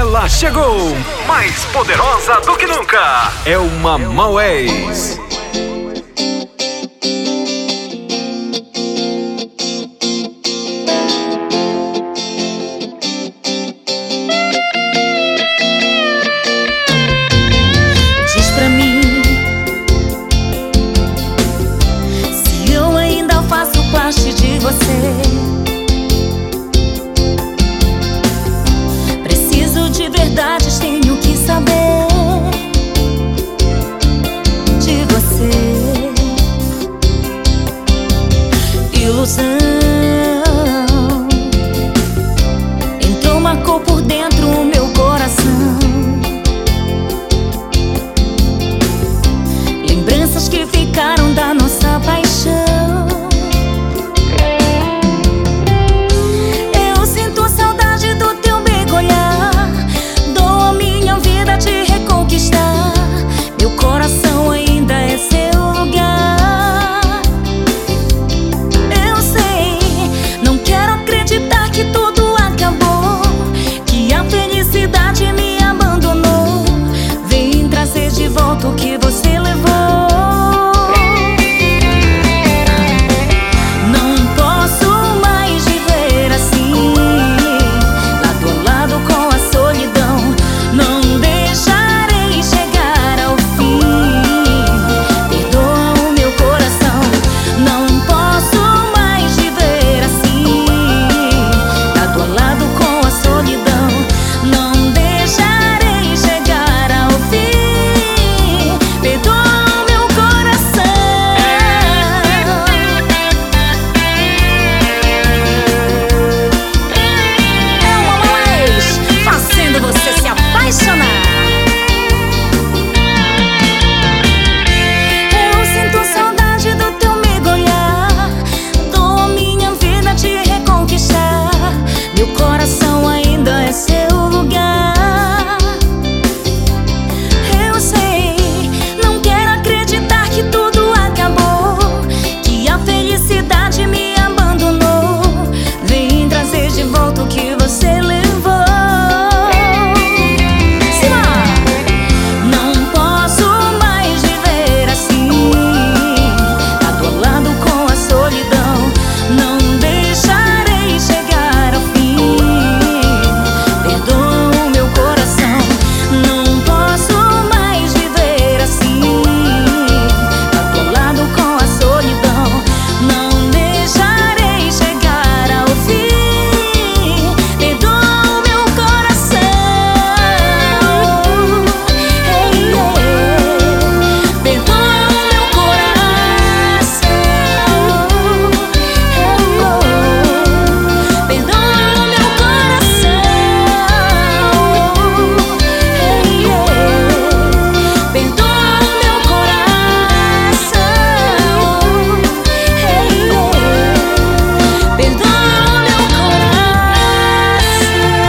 Ela chegou, mais poderosa do que nunca. É uma Maués. Diz pra mim se eu ainda faço parte de você. De verdades tenho que saber de você. Ilusão entrou, marcou por dentro o meu coração. Lembranças que ficaram da nossa paixão. O que você levou, não posso mais viver assim, lado a lado com a solidão. Não deixarei chegar ao fim. Perdoa o meu coração. Não posso mais viver assim, lado a lado com a solidão. Não deixarei chegar ao fim. Eu sinto saudade do teu mergulhar, dou minha vida te reconquistar. Meu coração